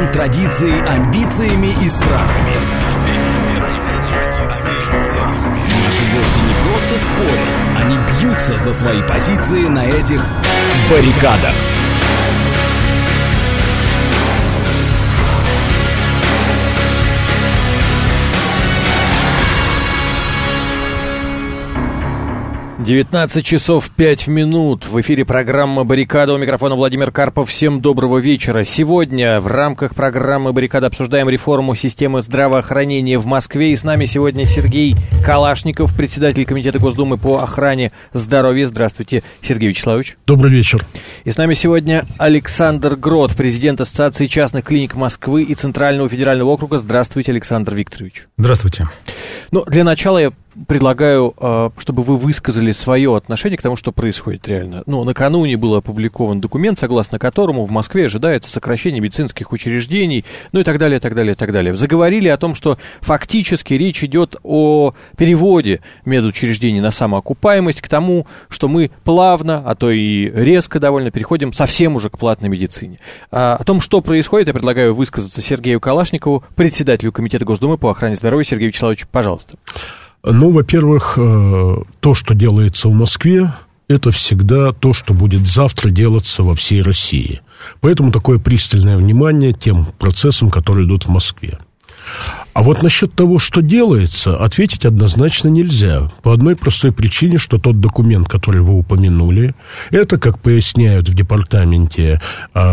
традицией, амбициями и страхами. Наши гости не просто спорят, они бьются за свои позиции на этих баррикадах. Девятнадцать часов 5 минут. В эфире программа «Баррикада». У микрофона Владимир Карпов. Всем доброго вечера. Сегодня в рамках программы «Баррикада» обсуждаем реформу системы здравоохранения в Москве. И с нами сегодня Сергей Калашников, председатель Комитета Госдумы по охране здоровья. Здравствуйте, Сергей Вячеславович. Добрый вечер. И с нами сегодня Александр Грот, президент Ассоциации частных клиник Москвы и Центрального федерального округа. Здравствуйте, Александр Викторович. Здравствуйте. Ну, для начала я предлагаю, чтобы вы высказали свое отношение к тому, что происходит реально. Ну, накануне был опубликован документ, согласно которому в Москве ожидается сокращение медицинских учреждений, ну и так далее, так далее, так далее. Заговорили о том, что фактически речь идет о переводе медучреждений на самоокупаемость к тому, что мы плавно, а то и резко довольно переходим совсем уже к платной медицине. О том, что происходит, я предлагаю высказаться Сергею Калашникову, председателю Комитета Госдумы по охране здоровья. Сергей Вячеславович, пожалуйста. Ну, во-первых, то, что делается в Москве, это всегда то, что будет завтра делаться во всей России. Поэтому такое пристальное внимание тем процессам, которые идут в Москве. А вот насчет того, что делается, ответить однозначно нельзя. По одной простой причине, что тот документ, который вы упомянули, это, как поясняют в департаменте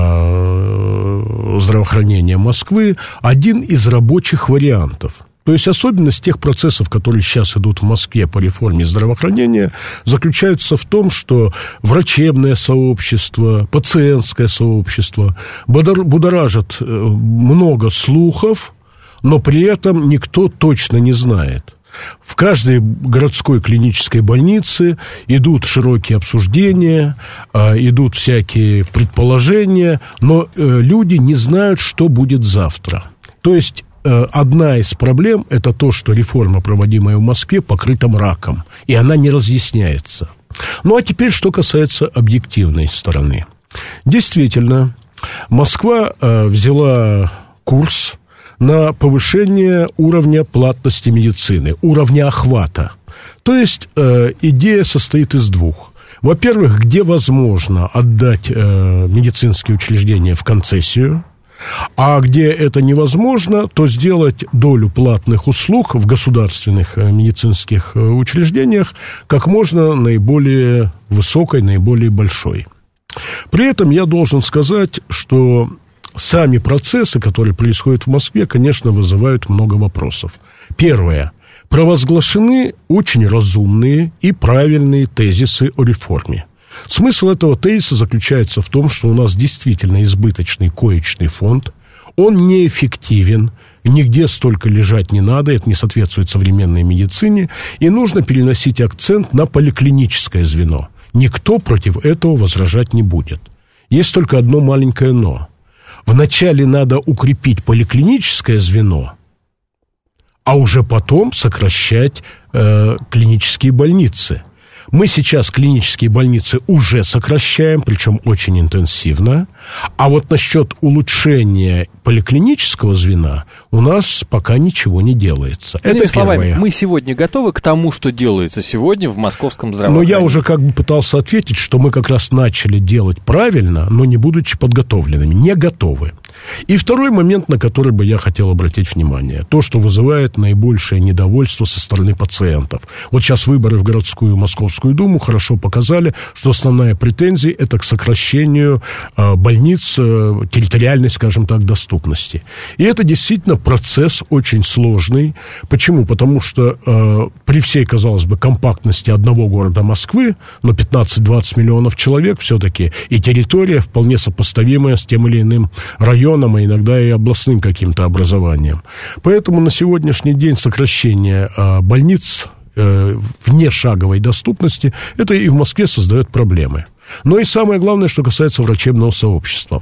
здравоохранения Москвы, один из рабочих вариантов. То есть особенность тех процессов, которые сейчас идут в Москве по реформе здравоохранения, заключается в том, что врачебное сообщество, пациентское сообщество будоражат много слухов, но при этом никто точно не знает. В каждой городской клинической больнице идут широкие обсуждения, идут всякие предположения, но люди не знают, что будет завтра. То есть одна из проблем – это то, что реформа, проводимая в Москве, покрыта мраком, и она не разъясняется. Ну, а теперь, что касается объективной стороны. Действительно, Москва взяла курс на повышение уровня платности медицины, уровня охвата. То есть, идея состоит из двух. Во-первых, где возможно отдать медицинские учреждения в концессию, а где это невозможно, то сделать долю платных услуг в государственных медицинских учреждениях как можно наиболее высокой, наиболее большой. При этом я должен сказать, что сами процессы, которые происходят в Москве, конечно, вызывают много вопросов. Первое. Провозглашены очень разумные и правильные тезисы о реформе. Смысл этого тезиса заключается в том, что у нас действительно избыточный коечный фонд, он неэффективен, нигде столько лежать не надо, это не соответствует современной медицине, и нужно переносить акцент на поликлиническое звено. Никто против этого возражать не будет. Есть только одно маленькое «но». Вначале надо укрепить поликлиническое звено, а уже потом сокращать клинические больницы. Мы сейчас клинические больницы уже сокращаем, причем очень интенсивно. А вот насчет улучшения поликлинического звена у нас пока ничего не делается. Это словами, мы сегодня готовы к тому, что делается сегодня в московском здравоохранении? Но я уже как бы пытался ответить, что мы как раз начали делать правильно, но не будучи подготовленными. Не готовы. И второй момент, на который бы я хотел обратить внимание. То, что вызывает наибольшее недовольство со стороны пациентов. Вот сейчас выборы в городскую Московскую Думу хорошо показали, что основная претензия – это к сокращению больниц, территориальной, скажем так, доступности. И это действительно процесс очень сложный. Почему? Потому что при всей, казалось бы, компактности одного города Москвы, но 15-20 миллионов человек все-таки, и территория вполне сопоставимая с тем или иным районом, а иногда и областным каким-то образованием. Поэтому на сегодняшний день сокращение больниц вне шаговой доступности, это и в Москве создает проблемы. Но и самое главное, что касается врачебного сообщества.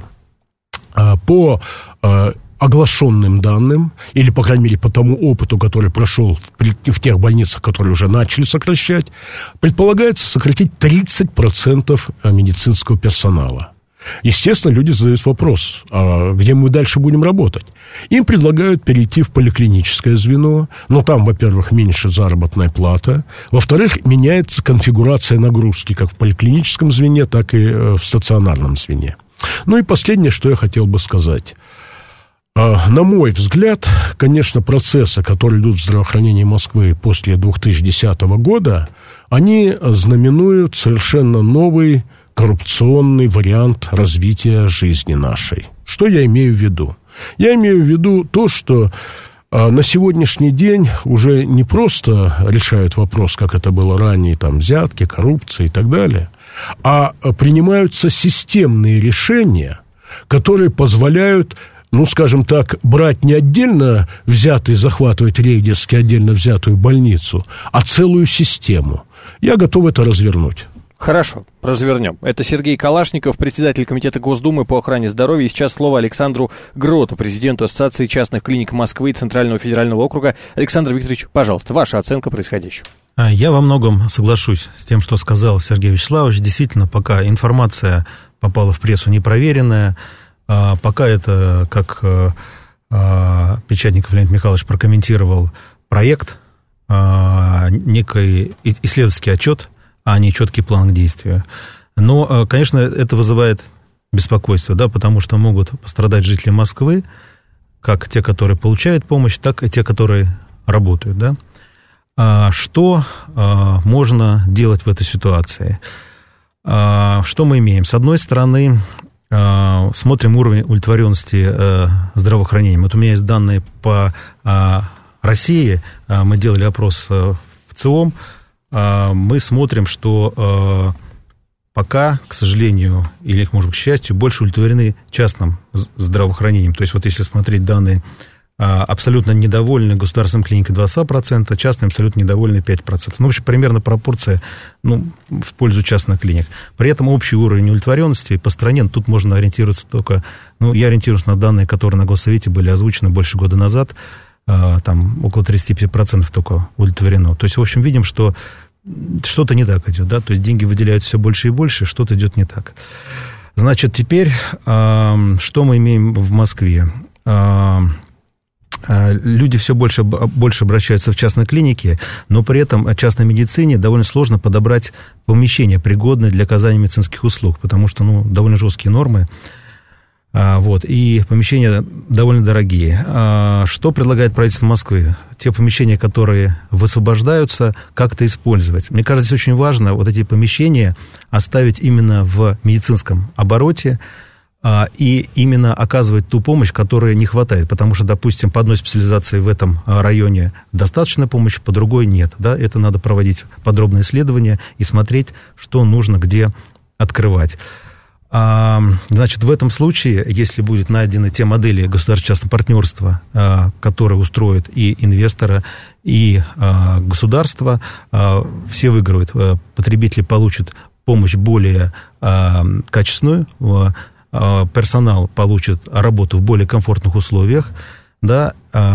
По оглашенным данным, или, по крайней мере, по тому опыту, который прошел в тех больницах, которые уже начали сокращать, предполагается сократить 30% медицинского персонала. Естественно, люди задают вопрос, а где мы дальше будем работать? Им предлагают перейти в поликлиническое звено, но там, во-первых, меньше заработная плата, во-вторых, меняется конфигурация нагрузки как в поликлиническом звене, так и в стационарном звене. Ну и последнее, что я хотел бы сказать. На мой взгляд, конечно, процессы, которые идут в здравоохранении Москвы после 2010 года, они знаменуют совершенно новый коррупционный вариант развития жизни нашей. Что я имею в виду? Я имею в виду то, что на сегодняшний день уже не просто решают вопрос, как это было ранее, там, взятки, коррупция и так далее, а принимаются системные решения, которые позволяют, ну, скажем так, брать не отдельно взятый, захватывать рейдерски отдельно взятую больницу, а целую систему. Я готов это развернуть. Хорошо, развернем. Это Сергей Калашников, председатель Комитета Госдумы по охране здоровья. И сейчас слово Александру Гроту, президенту Ассоциации частных клиник Москвы и Центрального федерального округа. Александр Викторович, пожалуйста, ваша оценка происходящего. Я во многом соглашусь с тем, что сказал Сергей Вячеславович. Действительно, пока информация попала в прессу непроверенная, пока это, как Печатников Леонид Михайлович прокомментировал, проект, некий исследовательский отчет, а не четкий план к действию. Но, конечно, это вызывает беспокойство, да, потому что могут пострадать жители Москвы, как те, которые получают помощь, так и те, которые работают, да. Что можно делать в этой ситуации? Что мы имеем? С одной стороны, смотрим уровень удовлетворенности здравоохранением. Вот у меня есть данные по России, мы делали опрос в ЦИОМ, мы смотрим, что пока, к сожалению, или, может быть, к счастью, больше удовлетворены частным здравоохранением. То есть, вот если смотреть данные, абсолютно недовольны государственной клиникой 22%, частным абсолютно недовольны 5%. Ну, в общем, примерно пропорция, в пользу частных клиник. При этом общий уровень удовлетворенности по стране, тут можно ориентироваться только, я ориентируюсь на данные, которые на Госсовете были озвучены больше года назад, там около 35% только удовлетворено. То есть, в общем, видим, что что-то не так идет, да, то есть деньги выделяются все больше и больше, что-то идет не так. Значит, теперь, что мы имеем в Москве? Люди все больше обращаются в частные клиники, но при этом в частной медицине довольно сложно подобрать помещение, пригодное для оказания медицинских услуг, потому что, довольно жесткие нормы. И помещения довольно дорогие. Что предлагает правительство Москвы? Те помещения, которые высвобождаются, как-то использовать. Мне кажется, здесь очень важно вот эти помещения оставить именно в медицинском обороте и именно оказывать ту помощь, которой не хватает. Потому что, допустим, по одной специализации в этом районе достаточно помощи, по другой нет. Да? Это надо проводить подробное исследование и смотреть, что нужно где открывать. Значит, в этом случае, если будут найдены те модели государственно-частного партнерства, которые устроят и инвестора, и государство, все выиграют. Потребители получат помощь более качественную, персонал получит работу в более комфортных условиях, да,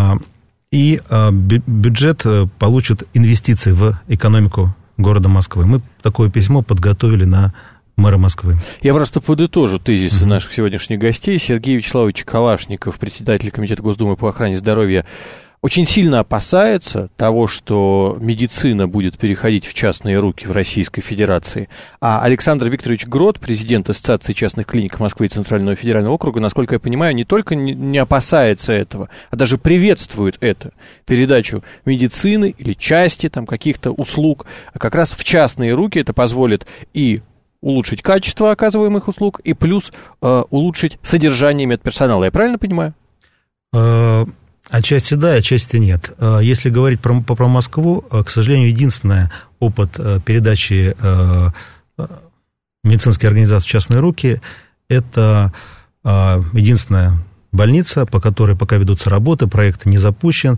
и бюджет получит инвестиции в экономику города Москвы. Мы такое письмо подготовили на мэра Москвы. Я просто подытожу тезисы наших сегодняшних гостей. Сергей Вячеславович Калашников, председатель Комитета Госдумы по охране здоровья, очень сильно опасается того, что медицина будет переходить в частные руки в Российской Федерации. А Александр Викторович Грот, президент Ассоциации частных клиник Москвы и Центрального федерального округа, насколько я понимаю, не только не опасается этого, а даже приветствует это, передачу медицины или части там, каких-то услуг как раз в частные руки. Это позволит и улучшить качество оказываемых услуг, и плюс улучшить содержание медперсонала. Я правильно понимаю? Отчасти да, отчасти нет. Если говорить про Москву, к сожалению, единственный опыт передачи медицинской организации в частные руки – это единственная больница, по которой пока ведутся работы, проект не запущен.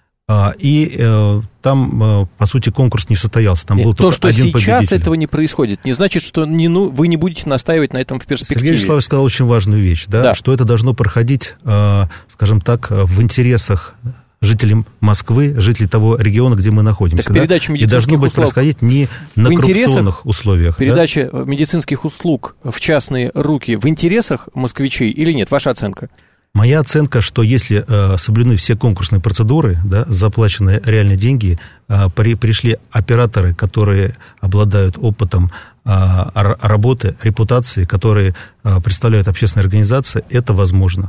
И там, по сути, конкурс не состоялся. Там был то, что один сейчас победитель. Этого не происходит, не значит, что вы не будете настаивать на этом в перспективе. Сергей Вячеславович сказал очень важную вещь, да, что это должно проходить, скажем так, в интересах жители Москвы, жители того региона, где мы находимся. Так передача медицинских и должно быть происходить не на коррупционных условиях. Передача медицинских услуг в частные руки в интересах москвичей или нет? Ваша оценка? Моя оценка, что если соблюдены все конкурсные процедуры, да, заплачены реальные деньги, пришли операторы, которые обладают опытом работы, репутации, которые представляют общественные организации, это возможно.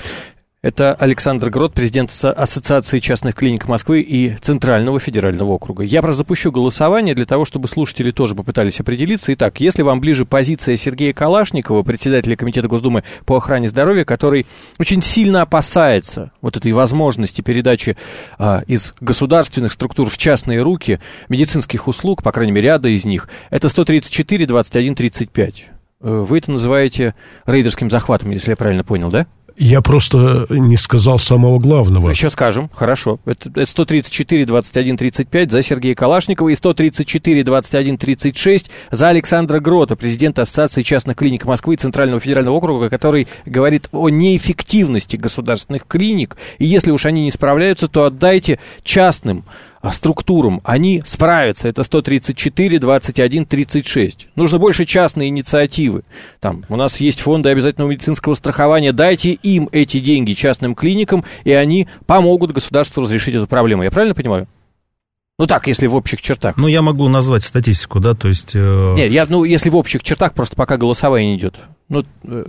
Это Александр Грот, президент Ассоциации частных клиник Москвы и Центрального федерального округа. Я просто запущу голосование для того, чтобы слушатели тоже попытались определиться. Итак, если вам ближе позиция Сергея Калашникова, председателя Комитета Госдумы по охране здоровья, который очень сильно опасается вот этой возможности передачи из государственных структур в частные руки медицинских услуг, по крайней мере, ряда из них, это 134, 21, 35. Вы это называете рейдерским захватом, если я правильно понял, да? Я просто не сказал самого главного. Еще скажем, хорошо. Это 134, 21, 35 за Сергея Калашникова и 134, 21, 36 за Александра Грота, президента Ассоциации частных клиник Москвы и Центрального федерального округа, который говорит о неэффективности государственных клиник. И если уж они не справляются, то отдайте частным структурам, они справятся. Это 134, 21, 36. Нужно больше частной инициативы. Там у нас есть фонды обязательного медицинского страхования. Дайте им эти деньги, частным клиникам, и они помогут государству разрешить эту проблему. Я правильно понимаю? Ну так, если в общих чертах. Ну, я могу назвать статистику, да, то есть... Нет, если в общих чертах, просто пока голосование идет. Ну,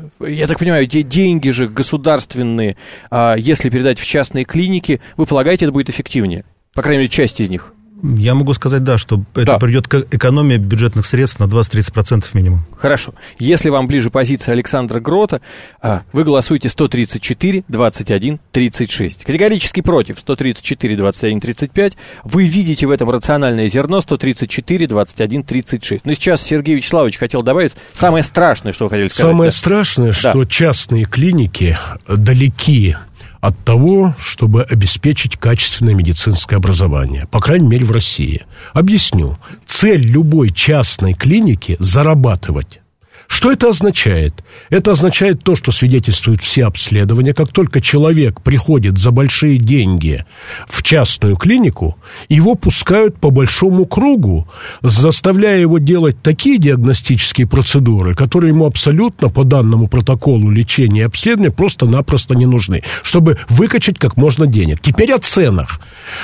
я так понимаю, деньги же государственные, если передать в частные клиники, вы полагаете, это будет эффективнее? По крайней мере, часть из них. Я могу сказать, да, что это придет к экономии бюджетных средств на 20-30% минимум. Хорошо. Если вам ближе позиция Александра Грота, вы голосуете 134, 21, 36. Категорически против 134, 21, 35. Вы видите в этом рациональное зерно 134, 21, 36. Но сейчас Сергей Вячеславович хотел добавить самое страшное, что вы хотели сказать. Самое страшное, что частные клиники далеки от того, чтобы обеспечить качественное медицинское образование, по крайней мере, в России. Объясню. Цель любой частной клиники – зарабатывать. Что это означает? Это означает то, что свидетельствуют все обследования. Как только человек приходит за большие деньги в частную клинику, его пускают по большому кругу, заставляя его делать такие диагностические процедуры, которые ему абсолютно по данному протоколу лечения и обследования просто-напросто не нужны, чтобы выкачать как можно денег. Теперь о ценах.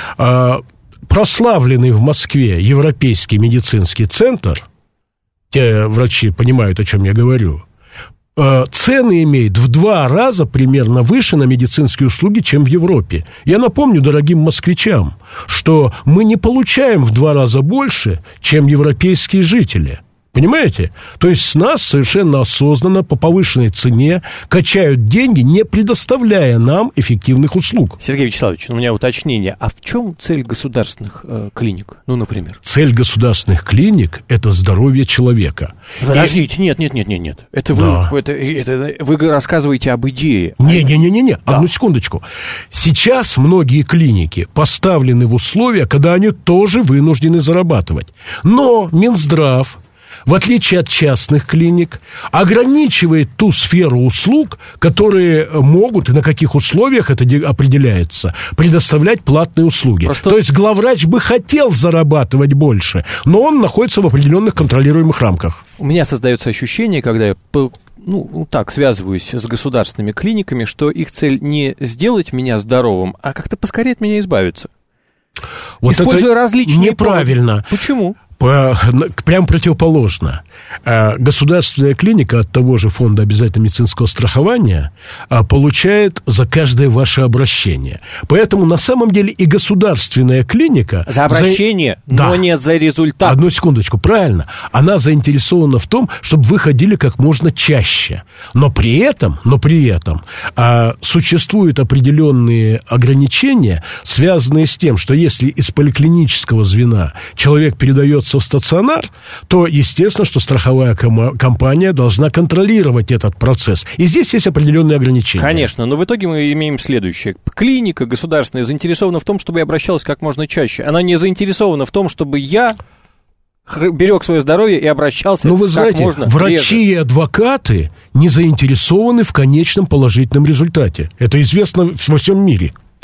Прославленный в Москве Европейский медицинский центр, те врачи понимают, о чем я говорю, цены имеет в 2 раза примерно выше на медицинские услуги, чем в Европе. Я напомню дорогим москвичам, что мы не получаем в 2 раза больше, чем европейские жители. Понимаете? То есть с нас совершенно осознанно по повышенной цене качают деньги, не предоставляя нам эффективных услуг. Сергей Вячеславович, у меня уточнение. А в чем цель государственных клиник? Ну, например. Цель государственных клиник – это здоровье человека. Подождите, нет. Это вы рассказываете об идее. Не. Одну секундочку. Сейчас многие клиники поставлены в условия, когда они тоже вынуждены зарабатывать. Но Минздрав, в отличие от частных клиник, ограничивает ту сферу услуг, которые могут, и на каких условиях это определяется, предоставлять платные услуги. То есть главврач бы хотел зарабатывать больше, но он находится в определенных контролируемых рамках. У меня создается ощущение, когда я связываюсь с государственными клиниками, что их цель не сделать меня здоровым, а как-то поскорее от меня избавиться. Вот используя различные... Неправильно. Почему? Прям противоположно. Государственная клиника от того же фонда обязательного медицинского страхования получает за каждое ваше обращение. Поэтому на самом деле и государственная клиника... За обращение, но не за результат. Одну секундочку, правильно. Она заинтересована в том, чтобы вы ходили как можно чаще. Но при этом существуют определенные ограничения, связанные с тем, что если из поликлинического звена человек передается в стационар, то, естественно, что страховая компания должна контролировать этот процесс. И здесь есть определенные ограничения. Конечно, но в итоге мы имеем следующее. Клиника государственная заинтересована в том, чтобы я обращалась как можно чаще. Она не заинтересована в том, чтобы я берег свое здоровье и обращался как можно реже. Врачи и адвокаты не заинтересованы в конечном положительном результате. Это известно во всем мире.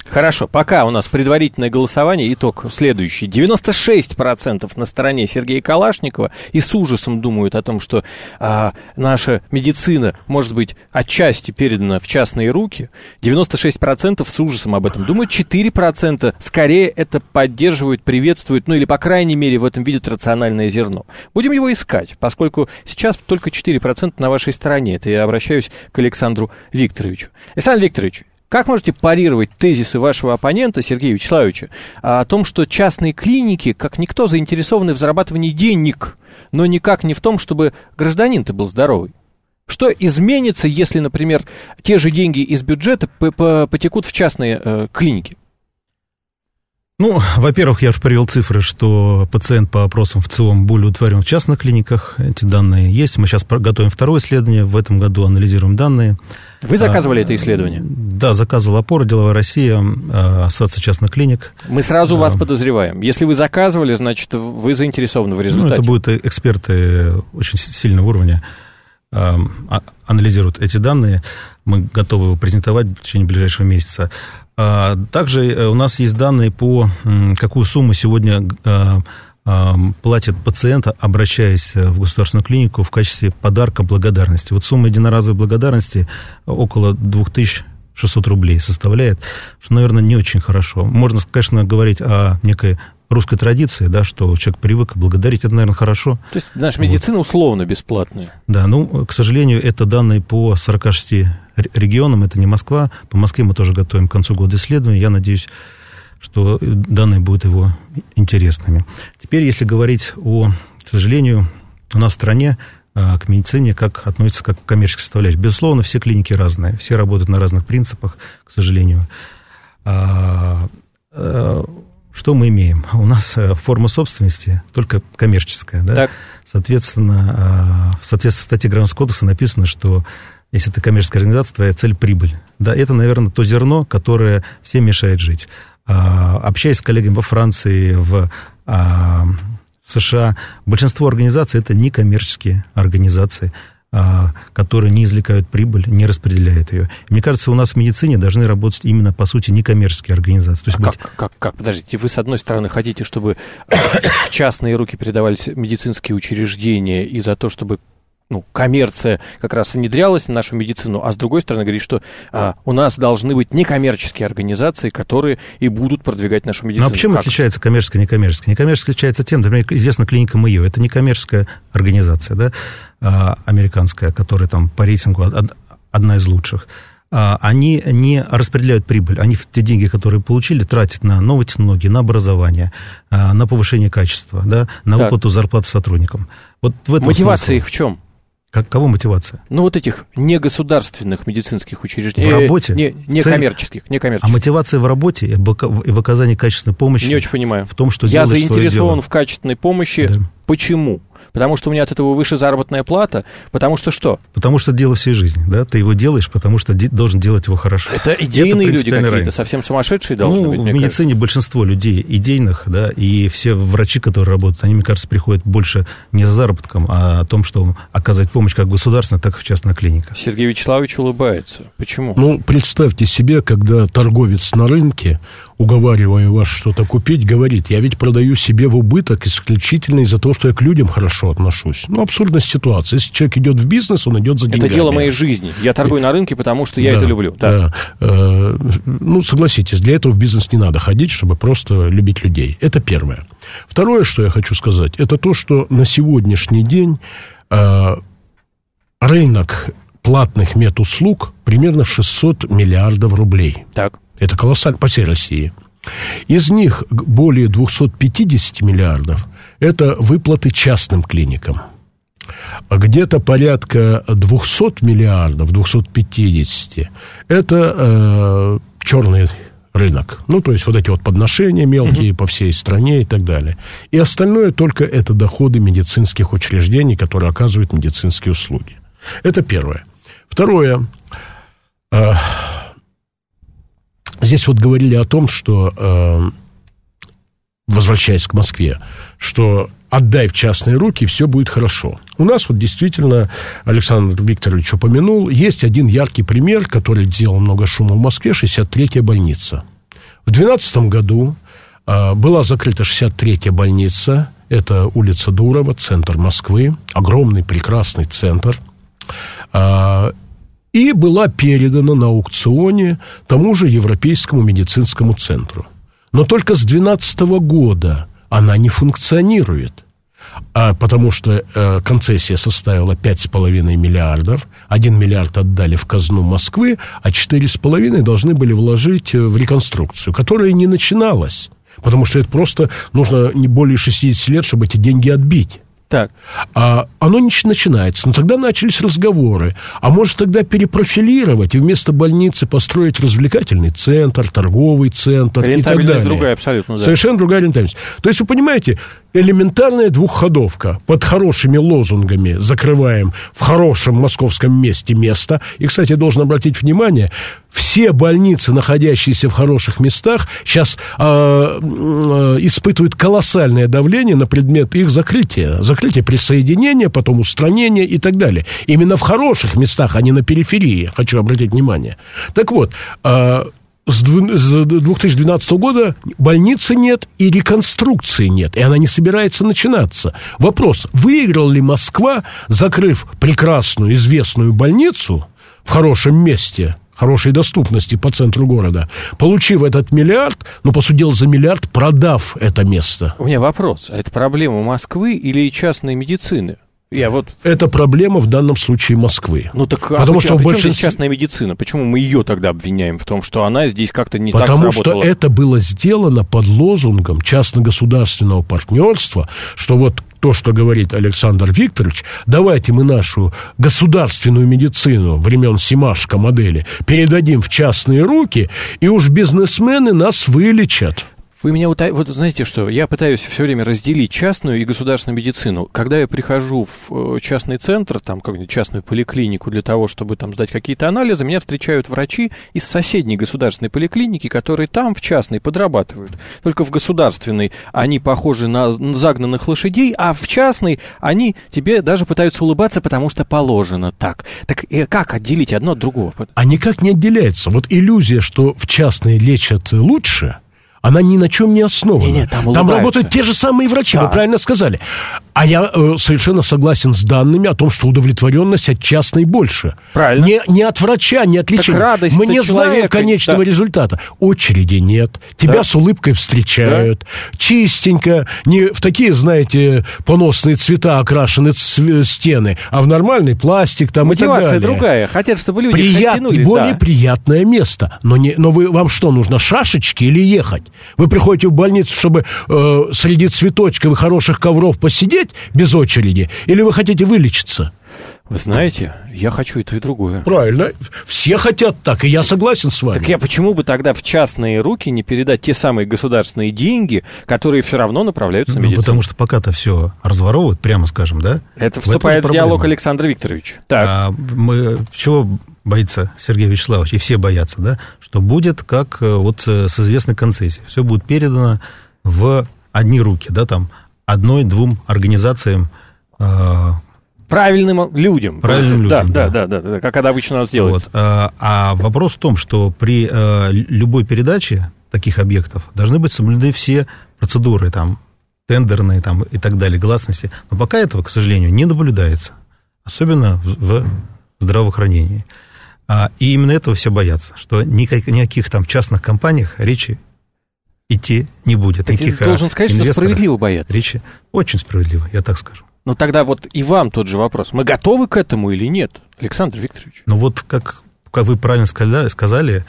Хорошо, пока у нас предварительное голосование, итог следующий. 96% на стороне Сергея Калашникова и с ужасом думают о том, что наша медицина может быть отчасти передана в частные руки. 96% с ужасом об этом думают. 4% скорее это поддерживают, приветствуют, ну или, по крайней мере, в этом видят рациональное зерно. Будем его искать, поскольку сейчас только 4% на вашей стороне. Это я обращаюсь к Александру Викторовичу. Александр Викторович, как можете парировать тезисы вашего оппонента, Сергея Вячеславовича, о том, что частные клиники, как никто, заинтересованы в зарабатывании денег, но никак не в том, чтобы гражданин-то был здоровый? Что изменится, если, например, те же деньги из бюджета потекут в частные клиники? Ну, во-первых, я уже привел цифры, что пациент по опросам в целом более удовлетворен в частных клиниках. Эти данные есть. Мы сейчас готовим второе исследование. В этом году анализируем данные. Вы заказывали это исследование? Да, заказывала «Опора», «Деловая Россия», Ассоциация частных клиник. Мы сразу вас подозреваем. Если вы заказывали, значит, вы заинтересованы в результате. Ну, это будут эксперты очень сильного уровня. Анализируют эти данные. Мы готовы его презентовать в течение ближайшего месяца. Также у нас есть данные по какую сумму сегодня платит пациент, обращаясь в государственную клинику в качестве подарка благодарности. Вот сумма единоразовой благодарности около 2600 рублей составляет, что, наверное, не очень хорошо. Можно, конечно, говорить о некой русской традиции, да, что человек привык благодарить, это, наверное, хорошо. То есть наша медицина условно бесплатная. Да, ну, к сожалению, это данные по 46 регионам, это не Москва. По Москве мы тоже готовим к концу года исследования. Я надеюсь, что данные будут его интересными. Теперь, если говорить к сожалению, у нас в стране к медицине как относится как к коммерческой составляющей. Безусловно, все клиники разные, все работают на разных принципах, к сожалению. Что мы имеем? У нас форма собственности только коммерческая. Да? Так. Соответственно, в соответствии с статьей Гражданского кодекса написано, что если ты коммерческая организация, твоя цель – прибыль. Да, это, наверное, то зерно, которое всем мешает жить. Общаясь с коллегами во Франции, в США, большинство организаций – это некоммерческие организации, которые не извлекают прибыль, не распределяют ее. И мне кажется, у нас в медицине должны работать именно, по сути, некоммерческие организации. То есть как? Подождите, вы, с одной стороны, хотите, чтобы в частные руки передавались медицинские учреждения и за то, чтобы коммерция как раз внедрялась в нашу медицину, а с другой стороны говорит, что у нас должны быть некоммерческие организации, которые и будут продвигать нашу медицину. Ну, а почему отличается коммерческая и некоммерческая? Некоммерческая отличается тем, например, известна клиника Мэйо, это некоммерческая организация, да, американская, которая там по рейтингу одна из лучших. Они не распределяют прибыль, они те деньги, которые получили, тратят на новые технологии, на образование, на повышение качества, да, на выплату зарплаты сотрудникам. Вот в этом мотивация смысл. их в чем? Кого мотивация? Ну, вот этих негосударственных медицинских учреждений. В работе? Некоммерческих. А мотивация в работе и в оказании качественной помощи? Не очень понимаю. В том, что я делаешь свое заинтересован дело. в качественной помощи. Да. Почему? Потому что у меня от этого выше заработная плата? Потому что что? Потому что дело всей жизни, да? Ты его делаешь, потому что должен делать его хорошо. Это идейные люди какие-то, совсем сумасшедшие должны быть, в медицине кажется. Большинство людей идейных, да, и все врачи, которые работают, они, мне кажется, приходят больше не за заработком, а о том, что оказывать помощь как государственная, так и в частных клиниках. Сергей Вячеславович улыбается. Почему? Ну, представьте себе, когда торговец на рынке, уговаривая вас что-то купить, говорит: я ведь продаю себе в убыток исключительно из-за того, что я к людям хорошо отношусь. Ну, абсурдная ситуация. Если человек идет в бизнес, он идет за деньгами. Это дело моей жизни. Я торгую на рынке, потому что я это люблю. Да. Ну, согласитесь, для этого в бизнес не надо ходить, чтобы просто любить людей. Это первое. Второе, что я хочу сказать, это то, что на сегодняшний день рынок платных медуслуг примерно 600 миллиардов рублей. Так. Это колоссально по всей России. Из них более 250 миллиардов – это выплаты частным клиникам. Где-то порядка 200 миллиардов, 250 – это черный рынок. Ну, то есть вот эти вот подношения мелкие по всей стране и так далее. И остальное только это доходы медицинских учреждений, которые оказывают медицинские услуги. Это первое. Второе. Здесь вот говорили о том, что, возвращаясь к Москве, что отдай в частные руки, все будет хорошо. У нас вот действительно, Александр Викторович упомянул, есть один яркий пример, который сделал много шума в Москве, 63-я больница. В 2012 году была закрыта 63-я больница, это улица Дурова, центр Москвы, огромный прекрасный центр, и была передана на аукционе тому же Европейскому медицинскому центру. Но только с 2012 года она не функционирует, потому что концессия составила 5,5 миллиардов, 1 миллиард отдали в казну Москвы, а 4,5 должны были вложить в реконструкцию, которая не начиналась, потому что это просто нужно не более 60 лет, чтобы эти деньги отбить. Так. Оно не начинается. Но тогда начались разговоры. А может тогда перепрофилировать и вместо больницы построить развлекательный центр, торговый центр и так далее. Рентабельность другая абсолютно, да. Совершенно другая рентабельность. То есть, вы понимаете, элементарная двухходовка. Под хорошими лозунгами закрываем в хорошем московском месте место. И, кстати, я должен обратить внимание, все больницы, находящиеся в хороших местах, сейчас испытывают колоссальное давление на предмет их закрытия. Закрытие, присоединения, потом устранения и так далее. Именно в хороших местах, а не на периферии, хочу обратить внимание. Так вот, с 2012 года больницы нет и реконструкции нет, и она не собирается начинаться. Вопрос, выиграла ли Москва, закрыв прекрасную, известную больницу в хорошем месте, хорошей доступности по центру города, получив этот миллиард, но, по сути дела, за миллиард продав это место? У меня вопрос, а это проблема Москвы или частной медицины? Это проблема в данном случае Москвы. Ну так потому что почему здесь частная медицина? Почему мы ее тогда обвиняем в том, что она здесь как-то не так сработала? Потому что это было сделано под лозунгом частно-государственного партнерства, что вот то, что говорит Александр Викторович, давайте мы нашу государственную медицину времен Семашко модели передадим в частные руки, и уж бизнесмены нас вылечат. Вы меня вот знаете что, я пытаюсь все время разделить частную и государственную медицину. Когда я прихожу в частный центр, там какую-нибудь частную поликлинику для того, чтобы там сдать какие-то анализы, меня встречают врачи из соседней государственной поликлиники, которые там в частной подрабатывают. Только в государственной они похожи на загнанных лошадей, а в частной они тебе даже пытаются улыбаться, потому что положено так. Так как отделить одно от другого? А никак не отделяется. Вот иллюзия, что в частной лечат лучше, она ни на чем не основана. Там работают те же самые врачи, да. Вы правильно сказали. А я совершенно согласен с данными о том, что удовлетворенность от частной больше. Правильно. Не от врача, не от лечения. Мы не знаем конечного результата. Очереди нет. Тебя с улыбкой встречают. Да. Чистенько. Не в такие, знаете, поносные цвета окрашены стены, а в нормальный пластик там и так далее. Мотивация другая. Хотят, чтобы люди оттянулись. Более приятное место. Но вам что, нужно шашечки или ехать? Вы приходите в больницу, чтобы среди цветочков и хороших ковров посидеть без очереди? Или вы хотите вылечиться? Вы знаете, я хочу и то, и другое. Правильно. Все хотят так, и я согласен с вами. Так почему бы тогда в частные руки не передать те самые государственные деньги, которые все равно направляются на медицину? Потому что пока-то все разворовывают, прямо скажем, да? Это вступает в диалог Александр Викторович. Так. Чего боится Сергей Вячеславович, и все боятся, да, что будет как вот с известной концессией. Все будет передано в одни руки, да, там, 1-2 организациям. Правильным людям. Да, как это обычно у нас делается. Вот. А вопрос в том, что при любой передаче таких объектов должны быть соблюдены все процедуры, там, тендерные там, и так далее, гласности. Но пока этого, к сожалению, не наблюдается. Особенно в здравоохранении. И именно этого все боятся, что никаких там частных компаниях речи идти не будет. Так я должен сказать, что справедливо боятся. Речи очень справедливо, я так скажу. Но тогда вот и вам тот же вопрос. Мы готовы к этому или нет, Александр Викторович? Ну вот, как вы правильно сказали,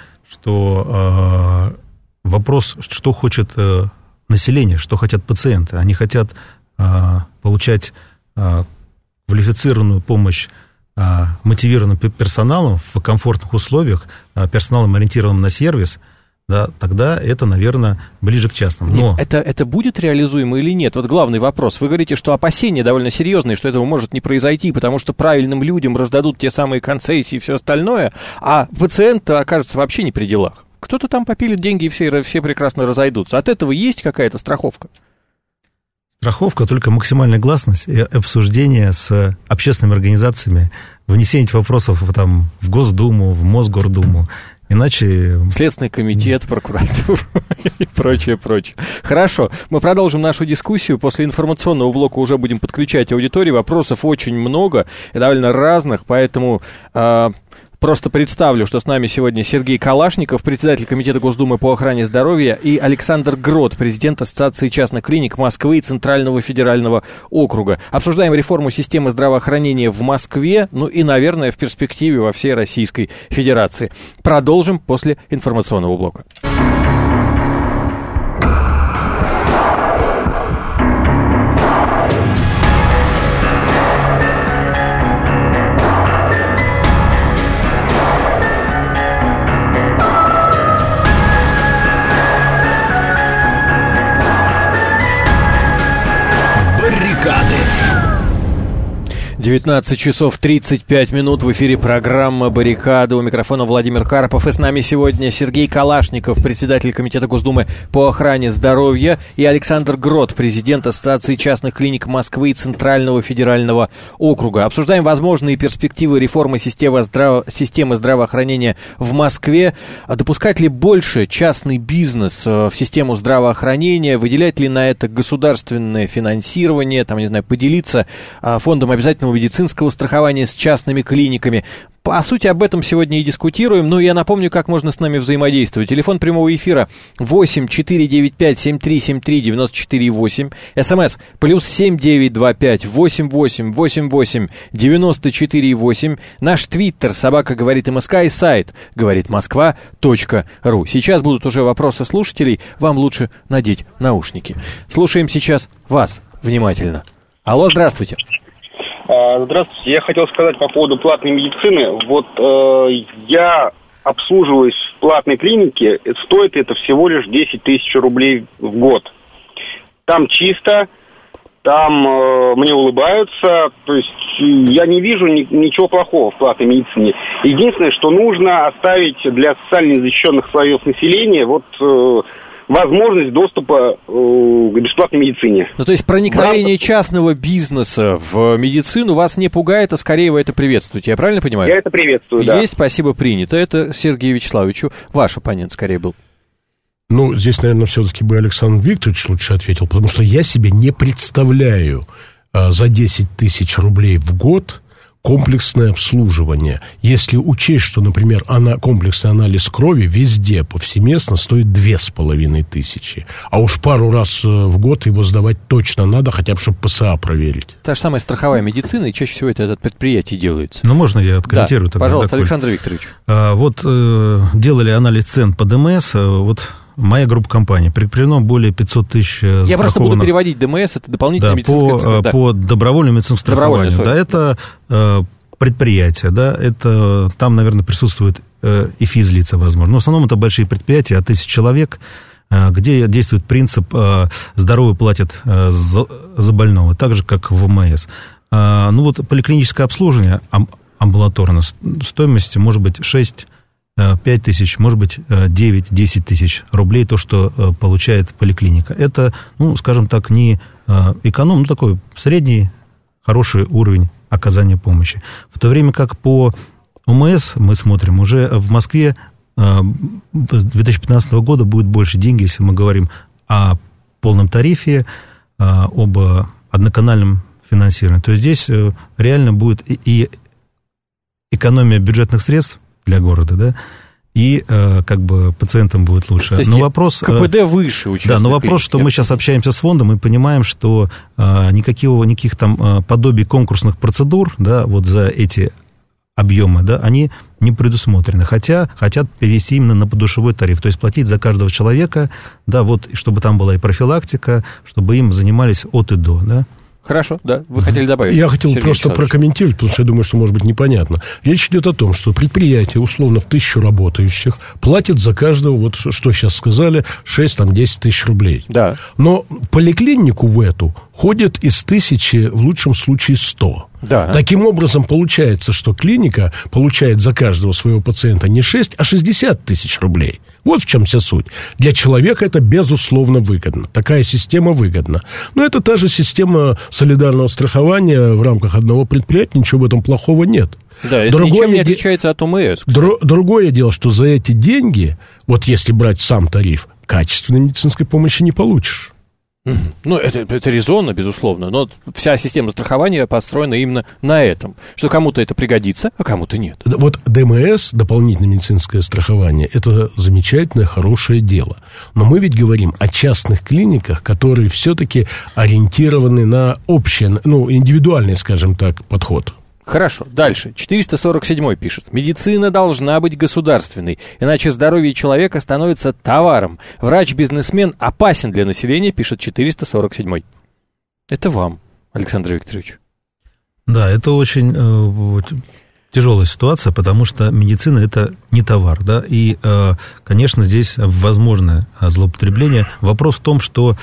что вопрос, что хочет население, что хотят пациенты. Они хотят получать квалифицированную помощь мотивированным персоналом в комфортных условиях, персоналом, ориентированным на сервис, да, тогда это, наверное, ближе к частным. Но... Это будет реализуемо или нет? Вот главный вопрос. Вы говорите, что опасения довольно серьезные, что этого может не произойти, потому что правильным людям раздадут те самые концессии и все остальное, а пациент окажется вообще не при делах. Кто-то там попилит деньги, и все прекрасно разойдутся. От этого есть какая-то страховка? Страховка, только максимальная гласность и обсуждение с общественными организациями, внесение этих вопросов там, в Госдуму, в Мосгордуму Иначе... Следственный комитет, прокуратура и прочее. Хорошо, мы продолжим нашу дискуссию. После информационного блока уже будем подключать аудиторию. Вопросов очень много и довольно разных, поэтому... Просто представлю, что с нами сегодня Сергей Калашников, председатель Комитета Госдумы по охране здоровья, и Александр Грот, президент Ассоциации частных клиник Москвы и Центрального федерального округа. Обсуждаем реформу системы здравоохранения в Москве, ну и, наверное, в перспективе во всей Российской Федерации. Продолжим после информационного блока. Баррикады. 19 часов 35 минут, в эфире программа «Баррикады». У микрофона Владимир Карпов. И с нами сегодня Сергей Калашников, председатель Комитета Госдумы по охране здоровья, и Александр Грот, президент Ассоциации частных клиник Москвы и Центрального федерального округа. Обсуждаем возможные перспективы реформы системы здравоохранения в Москве. Допускать ли больше частный бизнес в систему здравоохранения? Выделять ли на это государственное финансирование? Там, не знаю, поделиться фондом обязательного медицинского страхования с частными клиниками. По сути, об этом сегодня и дискутируем. Ну, я напомню, как можно с нами взаимодействовать. Телефон прямого эфира 8 495 7373 94 8. СМС +7 925 88 88 94 8. Наш твиттер @говорит МСК и сайт говоритмосква.ру. Сейчас будут уже вопросы слушателей. Вам лучше надеть наушники. Слушаем сейчас вас внимательно. Алло, здравствуйте. Здравствуйте. Я хотел сказать по поводу платной медицины. Вот я обслуживаюсь в платной клинике, стоит это всего лишь 10 тысяч рублей в год. Там чисто, там мне улыбаются, то есть я не вижу ничего плохого в платной медицине. Единственное, что нужно оставить для социально незащищенных слоев населения, возможность доступа к бесплатной медицине. Ну, то есть проникновение частного бизнеса в медицину вас не пугает, а скорее вы это приветствуете, я правильно понимаю? Я это приветствую, да. Есть, спасибо, принято. Это Сергею Вячеславовичу ваш оппонент скорее был. Ну, здесь, наверное, все-таки бы Александр Викторович лучше ответил, потому что я себе не представляю за 10 тысяч рублей в год комплексное обслуживание. Если учесть, что, например, комплексный анализ крови везде, повсеместно, стоит 2500. А уж пару раз в год его сдавать точно надо, хотя бы, чтобы ПСА проверить. Та же самая страховая медицина, и чаще всего это от предприятий делается. Ну, можно я откомментирую? Да, пожалуйста, Александр Викторович. Делали анализ цен по ДМС, моя группа компаний. Прикреплено более 500 тысяч страхованных. Я просто буду переводить ДМС, это дополнительная медицинская страховка. По добровольному медицинскому страхованию. Да, это предприятия, да, это там, наверное, присутствуют и физлица, возможно. Но в основном это большие предприятия, от 1000 человек, где действует принцип «здоровый платит за больного», так же, как в ВМС. Поликлиническое обслуживание амбулаторно стоимость может быть 5 тысяч, может быть, 9-10 тысяч рублей, то, что получает поликлиника. Это, скажем так, не эконом, такой средний, хороший уровень оказания помощи. В то время как по ОМС мы смотрим, уже в Москве с 2015 года будет больше денег, если мы говорим о полном тарифе, об одноканальном финансировании. То есть здесь реально будет и экономия бюджетных средств для города, да, и пациентам будет лучше. Но вопрос, КПД выше у частных но вопрос, что мы сейчас общаемся с фондом и понимаем, что никаких там подобий конкурсных процедур, да, вот за эти объемы, да, они не предусмотрены, хотя хотят перевести именно на подушевой тариф, то есть платить за каждого человека, да, вот, чтобы там была и профилактика, чтобы им занимались от и до, да. Хорошо, да. Вы хотели добавить? Я хотел просто прокомментировать, потому что я думаю, что может быть непонятно. Речь идет о том, что предприятие, условно, в 1000 работающих, платит за каждого, вот что сейчас сказали, 6-10 тысяч рублей. Да. Но поликлинику в эту ходит из 1000, в лучшем случае, 100. Да. Таким образом, получается, что клиника получает за каждого своего пациента не 6, а 60 тысяч рублей. Вот в чем вся суть. Для человека это, безусловно, выгодно. Такая система выгодна. Но это та же система солидарного страхования в рамках одного предприятия. Ничего в этом плохого нет. Да, это ничем не отличается от ОМС. Другое дело, что за эти деньги, вот если брать сам тариф, качественной медицинской помощи не получишь. Ну, это резонно, безусловно, но вся система страхования построена именно на этом, что кому-то это пригодится, а кому-то нет. Вот ДМС, дополнительное медицинское страхование, это замечательное, хорошее дело. Но мы ведь говорим о частных клиниках, которые все-таки ориентированы на общий, индивидуальный, скажем так, подход. Хорошо, дальше. 447 пишет. Медицина должна быть государственной, иначе здоровье человека становится товаром. Врач-бизнесмен опасен для населения, пишет 447. Это вам, Александр Викторович. Да, это очень тяжелая ситуация, потому что медицина – это не товар, да, и, конечно, здесь возможно злоупотребление. Вопрос в том, что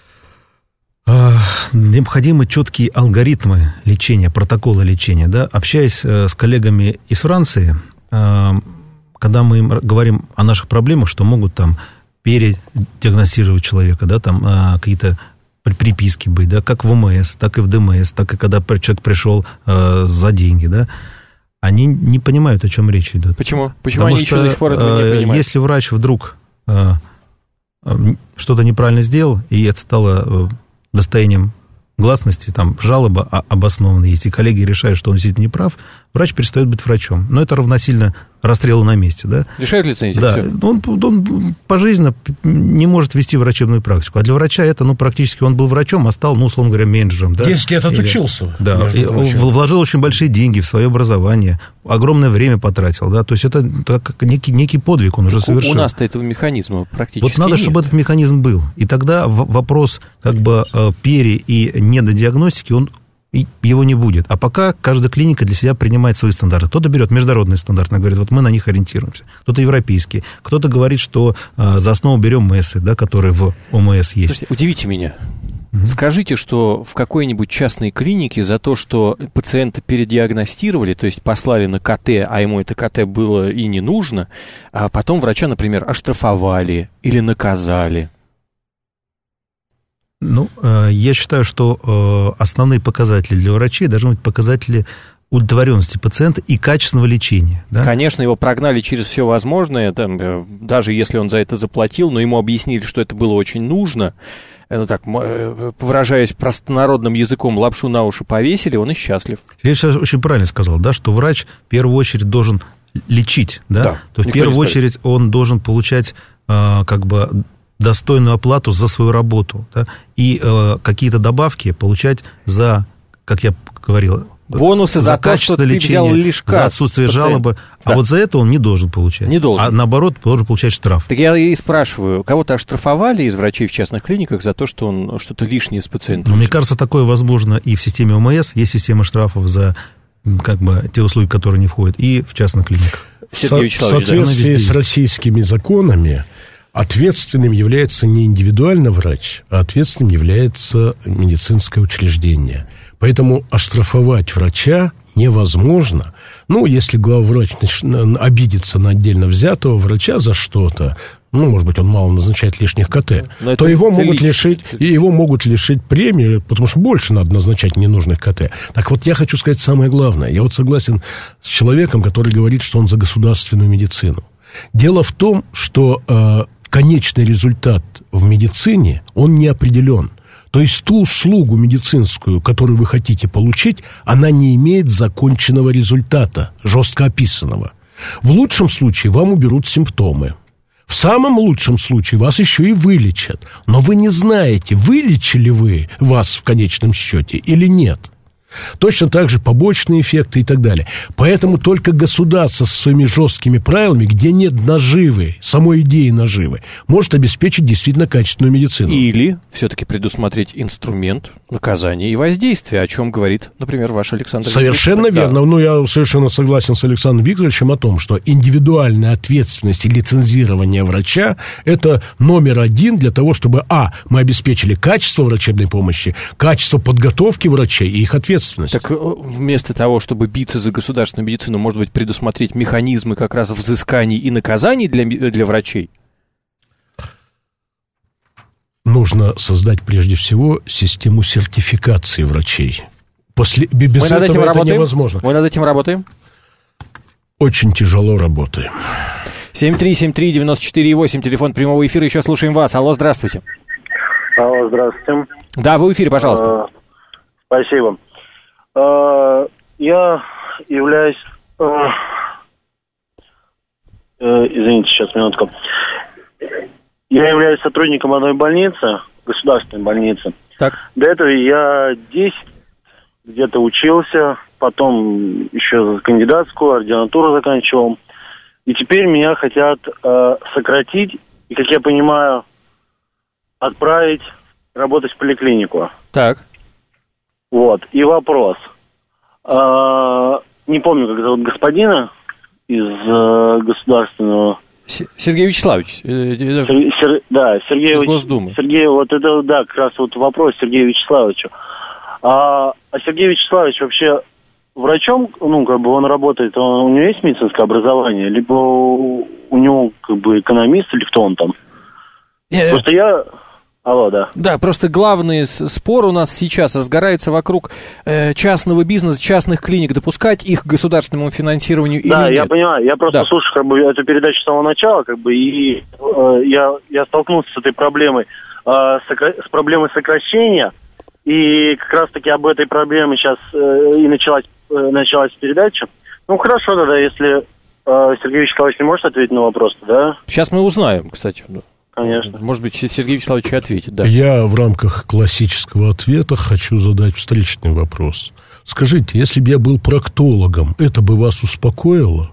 необходимы четкие алгоритмы лечения, протоколы лечения. Да? Общаясь с коллегами из Франции, когда мы им говорим о наших проблемах, что могут там передиагностировать человека, да, там какие-то приписки быть, да, как в ОМС, так и в ДМС, так и когда человек пришел за деньги, да, они не понимают, о чем речь идет. Почему? Почему они еще до сих пор этого не понимают? Если врач вдруг что-то неправильно сделал, и это стало достоянием гласности, там, жалоба обоснованная, если коллеги решают, что он действительно не прав, врач перестает быть врачом. Но это равносильно расстрелу на месте, да? Лишают лицензии? Да, он пожизненно не может вести врачебную практику. А для врача это, практически он был врачом, а стал, условно говоря, менеджером. Да? 10 лет отучился. Да, вложил очень большие деньги в свое образование, огромное время потратил, да, то есть это как некий подвиг он уже совершил. У нас-то этого механизма практически нет. Вот надо, чтобы этот механизм был. И тогда вопрос и недодиагностики, его не будет. А пока каждая клиника для себя принимает свои стандарты. Кто-то берет международные стандарты, говорит, вот мы на них ориентируемся. Кто-то европейские. Кто-то говорит, что за основу берем МЭСы, да, которые в ОМС есть. Слушайте, удивите меня. Скажите, что в какой-нибудь частной клинике за то, что пациента передиагностировали, то есть послали на КТ, а ему это КТ было и не нужно, а потом врача, например, оштрафовали или наказали. Я считаю, что основные показатели для врачей должны быть показатели удовлетворенности пациента и качественного лечения. Да? Конечно, его прогнали через все возможное, даже если он за это заплатил, но ему объяснили, что это было очень нужно. Выражаясь простонародным языком, лапшу на уши повесили, он и счастлив. Я сейчас очень правильно сказал, да, что врач в первую очередь должен лечить. Да? То есть в первую очередь он должен получать достойную оплату за свою работу, да, и какие-то добавки получать за, как я говорил, бонусы за то, что ты взял лишка, за отсутствие жалобы. Да. А вот за это он не должен получать. Не должен. А наоборот, должен получать штраф. Так я и спрашиваю, кого-то оштрафовали из врачей в частных клиниках за то, что он что-то лишнее с пациентом? Мне кажется, такое возможно и в системе ОМС, есть система штрафов за те услуги, которые не входят, и в частных клиниках. В соответствии с российскими законами ответственным является не индивидуально врач, а ответственным является медицинское учреждение. Поэтому оштрафовать врача невозможно. Если главврач обидится на отдельно взятого врача за что-то, может быть, он мало назначает лишних КТ, то его могут лишить премии, потому что больше надо назначать ненужных КТ. Так вот, я хочу сказать самое главное. Я согласен с человеком, который говорит, что он за государственную медицину. Дело в том, что конечный результат в медицине, он не определен. То есть ту услугу медицинскую, которую вы хотите получить, она не имеет законченного результата, жестко описанного. В лучшем случае вам уберут симптомы. В самом лучшем случае вас еще и вылечат. Но вы не знаете, вылечили вы вас в конечном счете или нет. Точно так же побочные эффекты и так далее. Поэтому только государство со своими жесткими правилами, где нет наживы, самой идеи наживы, может обеспечить действительно качественную медицину. Или все-таки предусмотреть инструмент наказания и воздействия, о чем говорит, например, ваш Александр Викторович. Совершенно верно. Я совершенно согласен с Александром Викторовичем о том, что индивидуальная ответственность и лицензирование врача – это номер один для того, чтобы, мы обеспечили качество врачебной помощи, качество подготовки врачей и их ответственность. Так вместо того, чтобы биться за государственную медицину, может быть, предусмотреть механизмы как раз взысканий и наказаний для врачей? Нужно создать прежде всего систему сертификации врачей. Без этого это невозможно. Мы над этим работаем? очень тяжело работаем. 7373948, телефон прямого эфира, еще слушаем вас. Алло, здравствуйте. Алло, здравствуйте. Да, вы в эфире, пожалуйста. Спасибо. Я являюсь... Извините, сейчас, минутку. Я являюсь сотрудником одной больницы, государственной больницы. Так. До этого я 10 где-то учился, потом еще кандидатскую, ординатуру заканчивал. И теперь меня хотят сократить и, как я понимаю, отправить работать в поликлинику. Так. Вот. И вопрос. Не помню, как зовут господина из государственного... Сергей Вячеславович. Да, Сергей из Госдумы. Сергей, вот это, да, как раз вот вопрос Сергею Вячеславовичу. А Сергей Вячеславович вообще врачом, ну, как бы он работает, у него есть медицинское образование, либо у него, как бы, экономист, или кто он там? Просто я... Алло, да. Да, просто главный спор у нас сейчас разгорается вокруг частного бизнеса, частных клиник, допускать их к государственному финализированию или нет. Да, я понимаю, я просто слушаю, как бы, эту передачу с самого начала, как бы, и я столкнулся с этой проблемой, с проблемой сокращения, и как раз-таки об этой проблеме сейчас и началась передача. Ну, хорошо, тогда, если Сергей Вячеславович не может ответить на вопрос, да? Сейчас мы узнаем, кстати. Конечно. Может быть, Сергей Вячеславович ответит, да. Я в рамках классического ответа хочу задать встречный вопрос. Скажите, если бы я был проктологом, это бы вас успокоило?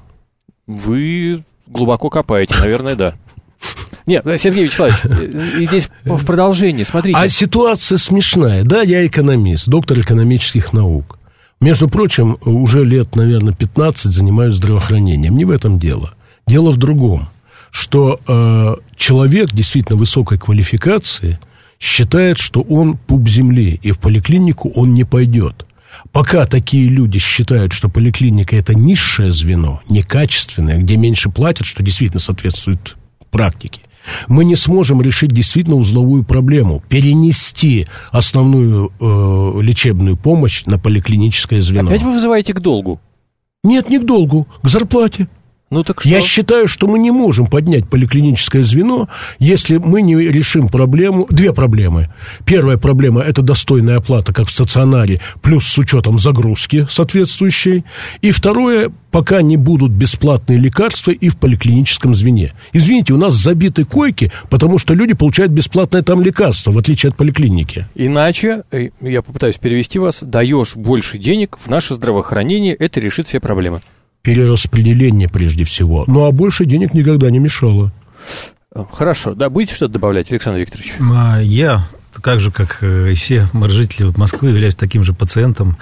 Вы глубоко копаете, наверное, да. Нет, Сергей Вячеславович, здесь в продолжении, смотрите. А ситуация смешная. Да, я экономист, доктор экономических наук. Между прочим, уже лет, наверное, 15 занимаюсь здравоохранением. Не в этом дело. Дело в другом. Что человек действительно высокой квалификации считает, что он пуп земли, и в поликлинику он не пойдет. Пока такие люди считают, что поликлиника – это низшее звено, некачественное, где меньше платят, что действительно соответствует практике, мы не сможем решить действительно узловую проблему – перенести основную лечебную помощь на поликлиническое звено. Опять вы вызываете к долгу? Нет, не к долгу, к зарплате. Ну, так что? Я считаю, что мы не можем поднять поликлиническое звено, если мы не решим проблему. Две проблемы. Первая проблема – это достойная оплата, как в стационаре, плюс с учетом загрузки соответствующей. И второе – пока не будут бесплатные лекарства и в поликлиническом звене. Извините, у нас забиты койки, потому что люди получают бесплатное там лекарство, в отличие от поликлиники. Иначе, я попытаюсь перевести вас, даешь больше денег в наше здравоохранение, это решит все проблемы. Перераспределение прежде всего. Ну, а больше денег никогда не мешало. Хорошо. Да, будете что-то добавлять, Александр Викторович? Я, так же, как и все жители Москвы, являюсь таким же пациентом.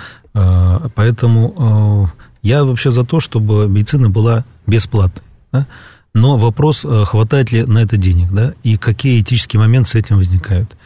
Поэтому я вообще за то, чтобы медицина была бесплатной. Да? Но вопрос, хватает ли на это денег, да? И какие этические моменты с этим возникают.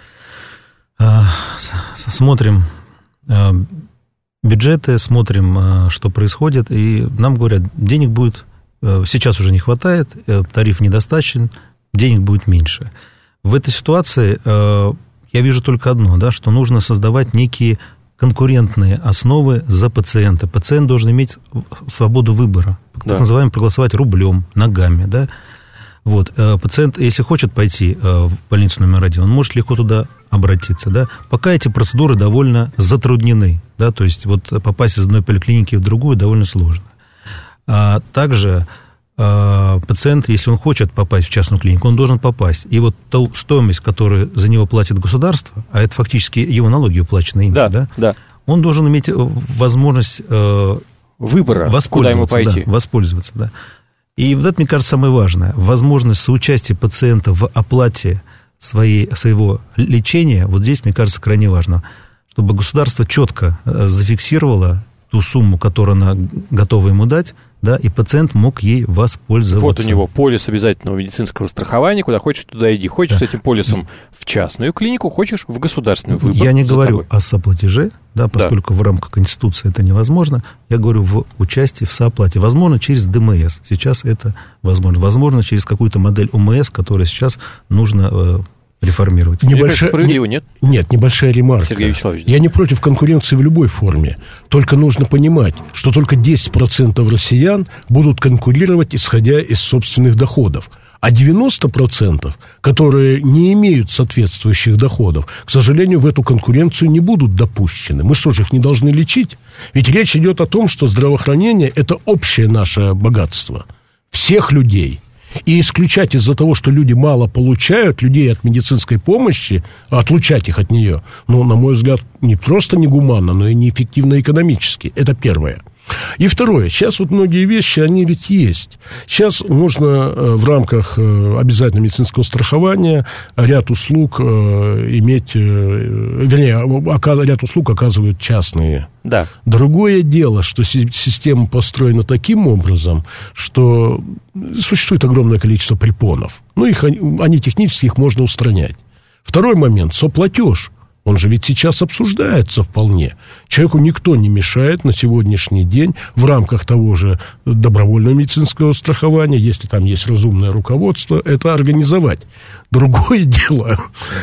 Смотрим бюджеты, смотрим, что происходит, и нам говорят, денег будет, сейчас уже не хватает, тариф недостаточен, денег будет меньше. В этой ситуации я вижу только одно, да, что нужно создавать некие конкурентные основы за пациента. Пациент должен иметь свободу выбора, так называемый, проголосовать рублем, ногами, да. Вот, пациент, если хочет пойти в больницу номер 1, он может легко туда обратиться, да. Пока эти процедуры довольно затруднены, да, то есть вот попасть из одной поликлиники в другую довольно сложно. Также пациент, если он хочет попасть в частную клинику, он должен попасть. И вот ту стоимость, которую за него платит государство, а это фактически его налоги уплачены им, да, он должен иметь возможность выбора, куда ему пойти. Да, воспользоваться, да. И вот это, мне кажется, самое важное. Возможность соучастия пациента в оплате своего лечения, вот здесь, мне кажется, крайне важно, чтобы государство четко зафиксировало ту сумму, которую она готова ему дать, да, и пациент мог ей воспользоваться. Вот у него полис обязательного медицинского страхования, куда хочешь, туда иди. Хочешь с этим полисом в частную клинику, хочешь в государственную. Выбор. Я не говорю о соплатеже, да, поскольку в рамках Конституции это невозможно. Я говорю в участии в сооплате. Возможно, через ДМС. Сейчас это возможно. Возможно, через какую-то модель ОМС, которая сейчас нужно реформировать. Справедливо, нет? Нет, небольшая ремарка. Сергей Вячеславович. Я не против конкуренции в любой форме. Только нужно понимать, что только 10% россиян будут конкурировать, исходя из собственных доходов. А 90%, которые не имеют соответствующих доходов, к сожалению, в эту конкуренцию не будут допущены. Мы что же, их не должны лечить? Ведь речь идет о том, что здравоохранение – это общее наше богатство всех людей. И исключать из-за того, что люди мало получают, людей от медицинской помощи, отлучать их от нее, ну, на мой взгляд, не просто негуманно, но и неэффективно экономически. Это первое. И второе, сейчас вот многие вещи, они ведь есть. Сейчас можно в рамках обязательного медицинского страхования ряд услуг иметь, вернее, ряд услуг оказывают частные. Да. Другое дело, что система построена таким образом, что существует огромное количество препонов. Ну, они технически их можно устранять. Второй момент – соплатеж. Он же ведь сейчас обсуждается вполне. Человеку никто не мешает на сегодняшний день в рамках того же добровольного медицинского страхования, если там есть разумное руководство, это организовать. Другое дело,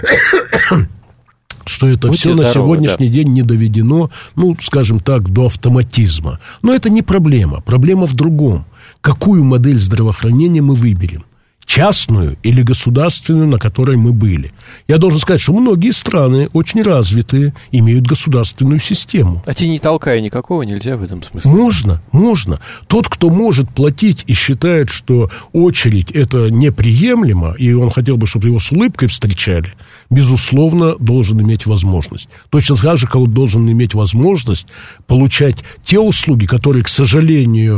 что это Будьте все здоровы, на сегодняшний день не доведено, ну, скажем так, до автоматизма. Но это не проблема. Проблема в другом. Какую модель здравоохранения мы выберем? Частную или государственную, на которой мы были. Я должен сказать, что многие страны, очень развитые, имеют государственную систему. А не толкая никакого нельзя в этом смысле? Можно. Тот, кто может платить и считает, что очередь это неприемлемо, и он хотел бы, чтобы его с улыбкой встречали, безусловно, должен иметь возможность. Точно так же, как он должен иметь возможность получать те услуги, которые, к сожалению,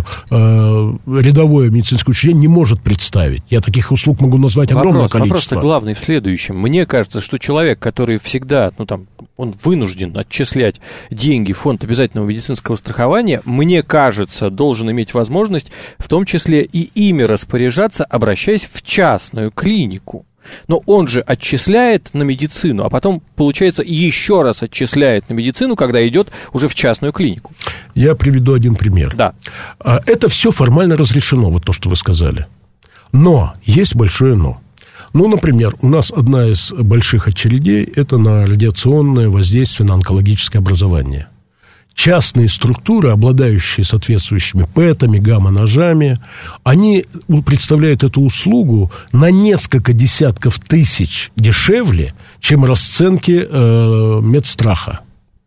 рядовое медицинское учреждение не может представить. Я таких услуг могу назвать огромное количество. Вопрос-то главный в следующем. Мне кажется, что человек, который всегда, он вынужден отчислять деньги в фонд обязательного медицинского страхования, мне кажется, должен иметь возможность в том числе и ими распоряжаться, обращаясь в частную клинику. Но он же отчисляет на медицину, а потом, получается, еще раз отчисляет на медицину, когда идет уже в частную клинику. Я приведу один пример. Да. Это все формально разрешено, вот то, что вы сказали. Но есть большое но. Ну, например, у нас одна из больших очередей – это на радиационное воздействие на онкологическое образование. Частные структуры, обладающие соответствующими ПЭТами, гамма-ножами, они представляют эту услугу на несколько десятков тысяч дешевле, чем расценки медстраха.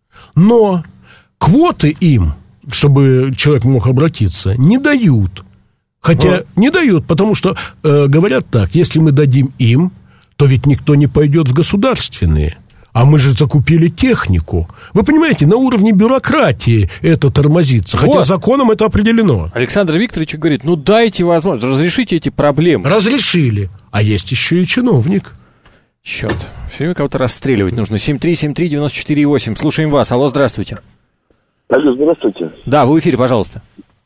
Но квоты им, чтобы человек мог обратиться, не дают. Хотя не дают, потому что говорят так, если мы дадим им, то ведь никто не пойдет в государственные. А мы же закупили технику. Вы понимаете, на уровне бюрократии это тормозится, хотя законом это определено. Александр Викторович говорит, дайте возможность, разрешите эти проблемы. Разрешили, а есть еще и чиновник. Черт, все время кого-то расстреливать нужно. 7373948, слушаем вас. Алло, здравствуйте. Алло, здравствуйте. Да, вы в эфире, пожалуйста.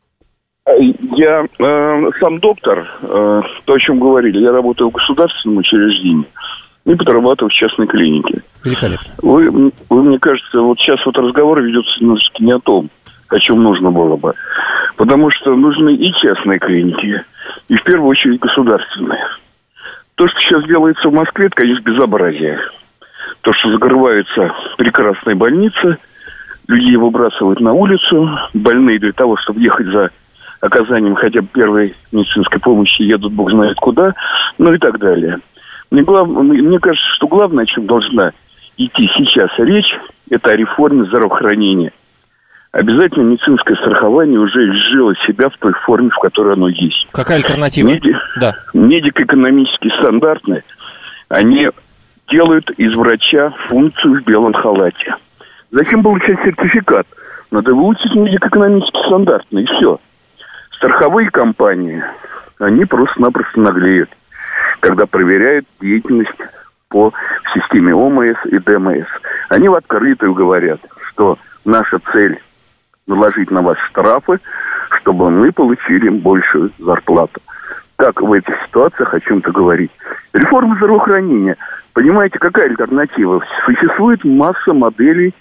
Я сам доктор, то, о чем говорили. Я работаю в государственном учреждении и подрабатываю в частной клинике. Великолепно. Вы, мне кажется, вот сейчас вот разговор ведется немножечко не о том, о чем нужно было бы. Потому что нужны и частные клиники, и в первую очередь государственные. То, что сейчас делается в Москве, это, конечно, безобразие. То, что закрываются прекрасные больницы, людей выбрасывают на улицу, больные для того, чтобы ехать за оказанием хотя бы первой медицинской помощи, едут бог знает куда, ну и так далее. Мне кажется, что главное, о чем должна идти сейчас речь, это о реформе здравоохранения. Обязательно медицинское страхование уже изжило себя в той форме, в которой оно есть. Какая альтернатива? Да. Медико-экономические стандарты, они делают из врача функцию в белом халате. Зачем получать сертификат? Надо выучить медико-экономические стандарты, и все. Страховые компании, они просто-напросто наглеют, когда проверяют деятельность по системе ОМС и ДМС. Они в открытую говорят, что наша цель наложить на вас штрафы, чтобы мы получили большую зарплату. Как в этих ситуациях о чем-то говорить? Реформа здравоохранения. Понимаете, какая альтернатива? Существует масса моделей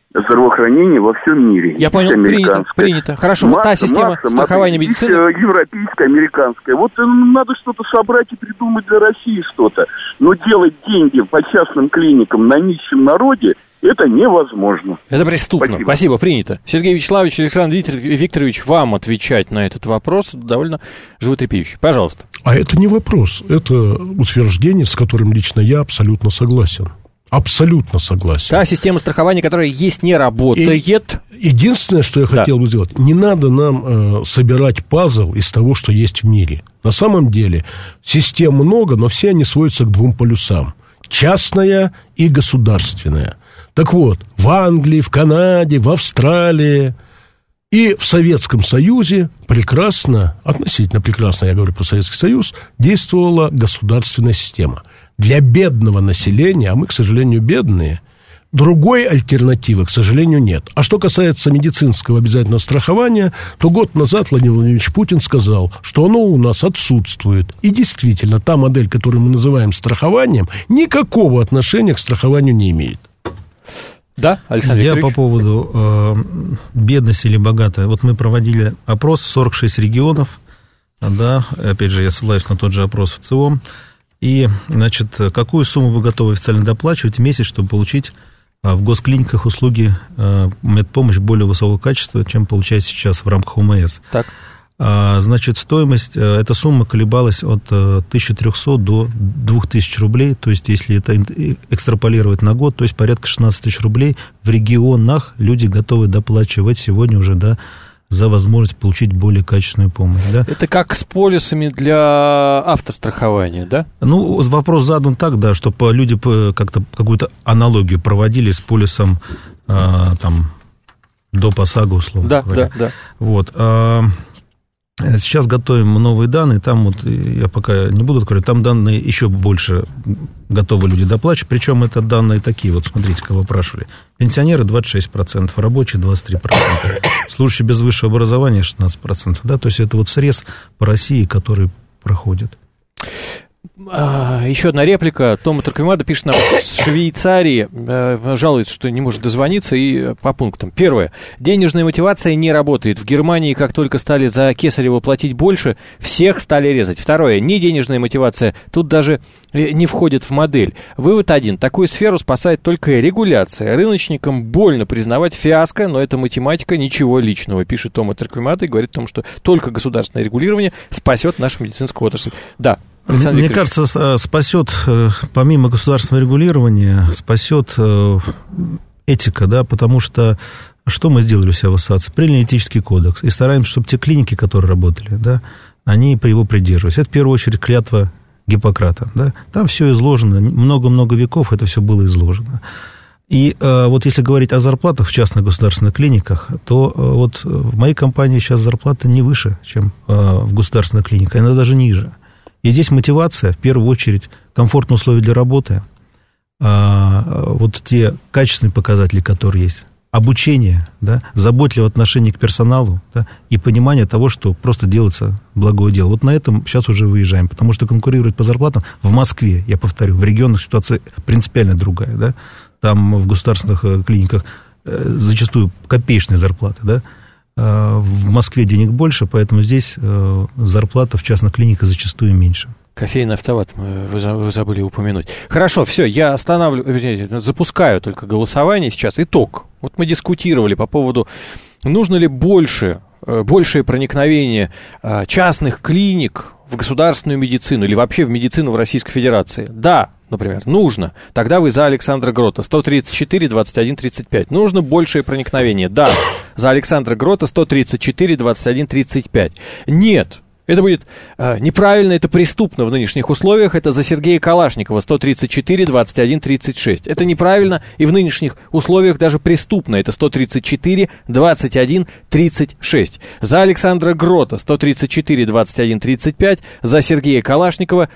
здравоохранения во всем мире. Я понял, принято. Хорошо, вот та система страхования медицины... Европейская, американская. Вот надо что-то собрать и придумать для России что-то. Но делать деньги по частным клиникам на нищем народе, это невозможно. Это преступно. Спасибо, принято. Сергей Вячеславович, Александр Викторович, вам отвечать на этот вопрос довольно животрепещущий. Пожалуйста. А это не вопрос, это утверждение, с которым лично я абсолютно согласен. Абсолютно согласен. Та система страхования, которая есть, не работает. Единственное, что я хотел бы сделать, не надо нам собирать пазл из того, что есть в мире. На самом деле систем много, но все они сводятся к двум полюсам. Частная и государственная. Так вот, в Англии, в Канаде, в Австралии и в Советском Союзе прекрасно, относительно прекрасно, я говорю про Советский Союз, действовала государственная система. Для бедного населения, а мы, к сожалению, бедные, другой альтернативы, к сожалению, нет. А что касается медицинского обязательного страхования, то год назад Владимир Владимирович Путин сказал, что оно у нас отсутствует. И действительно, та модель, которую мы называем страхованием, никакого отношения к страхованию не имеет. Да, Александр Викторович? Я по поводу бедности или богатая. Вот мы проводили опрос, 46 регионов, да, опять же, я ссылаюсь на тот же опрос в ЦИОМ. И, значит, какую сумму вы готовы официально доплачивать в месяц, чтобы получить в госклиниках услуги медпомощь более высокого качества, чем получаете сейчас в рамках ОМС? Так. Значит, стоимость, эта сумма колебалась от 1300 до 2000 рублей, то есть, если это экстраполировать на год, то есть порядка 16 тысяч рублей в регионах люди готовы доплачивать сегодня уже, да, за возможность получить более качественную помощь. Да? Это как с полисами для автострахования, да? Ну, вопрос задан так, да, чтобы люди как-то какую-то аналогию проводили с полисом там, до ПОСАГО, условно говоря. Да. Вот. Сейчас готовим новые данные, там вот, я пока не буду открывать, там данные еще больше готовы люди доплачивать, причем это данные такие, вот смотрите, кого опрашивали. Пенсионеры 26%, рабочие 23%, служащие без высшего образования 16%, да, то есть это вот срез по России, который проходит. Еще одна реплика. Тома Торквемада пишет нам с Швейцарии, жалуется, что не может дозвониться, и по пунктам. Первое. Денежная мотивация не работает. В Германии, как только стали за Кесарева платить больше, всех стали резать. Второе. Не денежная мотивация, тут даже не входит в модель. Вывод один. Такую сферу спасает только регуляция. Рыночникам больно признавать фиаско, но это математика, ничего личного, пишет Тома Торквемада и говорит о том, что только государственное регулирование спасет нашу медицинскую отрасль. Да. Мне кажется, спасет, помимо государственного регулирования, спасет этика, да, потому что что мы сделали у себя в ассоциации? Приняли этический кодекс и стараемся, чтобы те клиники, которые работали, да, они его придерживались. Это, в первую очередь, клятва Гиппократа, да, там все изложено, много-много веков это все было изложено. И вот если говорить о зарплатах в частных государственных клиниках, то вот в моей компании сейчас зарплата не выше, чем в государственных клиниках, она даже ниже. И здесь мотивация, в первую очередь, комфортные условия для работы, вот те качественные показатели, которые есть, обучение, да, заботливое отношение к персоналу, да, и понимание того, что просто делается благое дело. Вот на этом сейчас уже выезжаем, потому что конкурировать по зарплатам в Москве, я повторю, в регионах ситуация принципиально другая, да, там в государственных клиниках зачастую копеечные зарплаты, да, в Москве денег больше, поэтому здесь зарплата в частных клиниках зачастую меньше. Кофейный автомат вы забыли упомянуть. Хорошо, все, я запускаю только голосование сейчас. Итог. Вот мы дискутировали по поводу, нужно ли большее проникновение частных клиник в государственную медицину или вообще в медицину в Российской Федерации. Да, например, нужно. Тогда вы за Александра Грота. 134-21-35. Нужно большее проникновение. Да, за Александра Грота. 134-21-35. Нет. Это будет неправильно, это преступно в нынешних условиях. Это за Сергея Калашникова 134-21-36. Это неправильно и в нынешних условиях даже преступно. Это 134-21-36. За Александра Грота 134-21-35. За Сергея Калашникова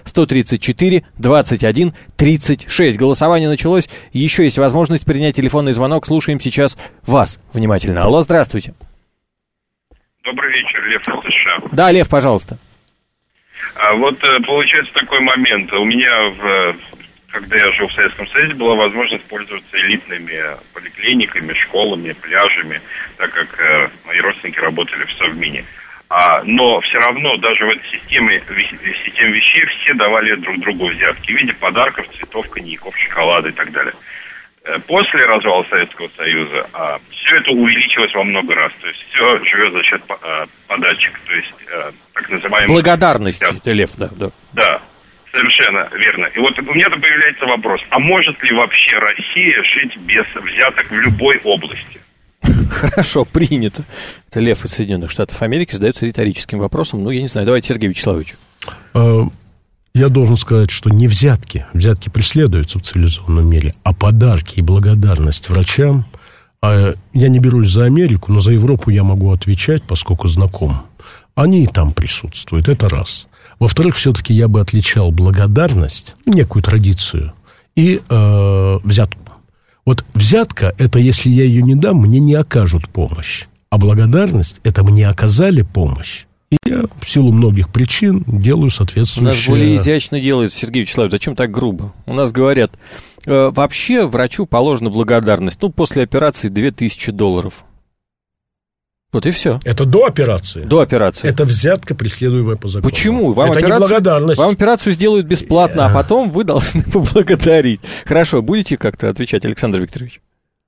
134-21-36. Голосование началось. Еще есть возможность принять телефонный звонок. Слушаем сейчас вас внимательно. Алло, здравствуйте. Добрый вечер, Лев из США. Да, Лев, пожалуйста. Вот получается такой момент. У меня когда я жил в Советском Союзе, была возможность пользоваться элитными поликлиниками, школами, пляжами, так как мои родственники работали в Совмине. Но все равно даже в этой системе вещей все давали друг другу взятки в виде подарков, цветов, коньяков, шоколада и так далее. После развала Советского Союза все это увеличилось во много раз. То есть все живет за счет подачек, то есть так называемой... Благодарность, Лев, да. Да, совершенно верно. И вот у меня-то появляется вопрос, а может ли вообще Россия жить без взяток в любой области? Хорошо, принято. Это Лев из Соединенных Штатов Америки задается риторическим вопросом. Ну, я не знаю, давайте Сергею Вячеславовичу. Я должен сказать, что не взятки. Взятки преследуются в цивилизованном мире, а подарки и благодарность врачам. Я не берусь за Америку, но за Европу я могу отвечать, поскольку знаком. Они и там присутствуют, это раз. Во-вторых, все-таки я бы отличал благодарность, некую традицию, и взятку. Вот взятка, это если я ее не дам, мне не окажут помощь. А благодарность, это мне оказали помощь. И я в силу многих причин делаю соответствующее... У нас более изящно делают, Сергей Вячеславович, зачем так грубо? У нас говорят, вообще врачу положена благодарность, после операции $2000. Вот и все. Это до операции? До операции. Это взятка, преследуемая по закону. Почему? Это не благодарность. Вам операцию сделают бесплатно, а потом вы должны поблагодарить. Хорошо, будете как-то отвечать, Александр Викторович?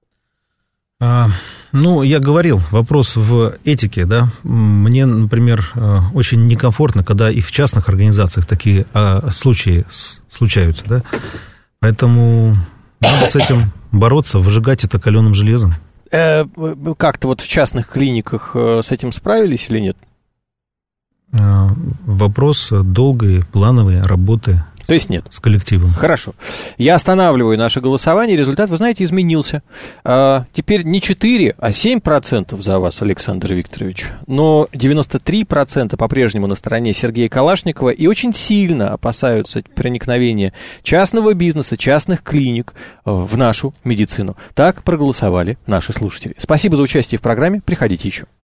Я говорил, вопрос в этике, да. Мне, например, очень некомфортно, когда и в частных организациях такие случаи случаются, да. Поэтому надо с этим бороться, выжигать это каленым железом. Как-то вот в частных клиниках с этим справились или нет? Вопрос долгой, плановой работы. То есть нет. С коллективом. Хорошо. Я останавливаю наше голосование. Результат, вы знаете, изменился. Теперь не 4, а 7% за вас, Александр Викторович. Но 93% по-прежнему на стороне Сергея Калашникова и очень сильно опасаются проникновения частного бизнеса, частных клиник в нашу медицину. Так проголосовали наши слушатели. Спасибо за участие в программе. Приходите еще.